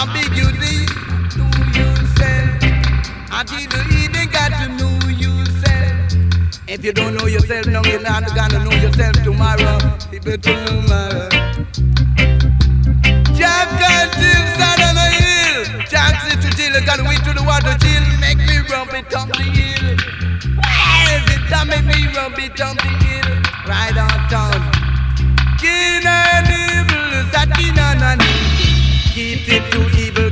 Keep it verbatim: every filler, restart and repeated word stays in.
How big you think? Know yourself. Until you even got to know yourself. If you don't know yourself now, you're not gonna know yourself tomorrow. People tomorrow. Jack can't chill, stand on a hill. Jack sit to chill, gotta wait to the water chill. Make me rump it on the hill. Every time make me rump it on the hill. Right on town. King and evil, Satin and an evil. Keep it to evil,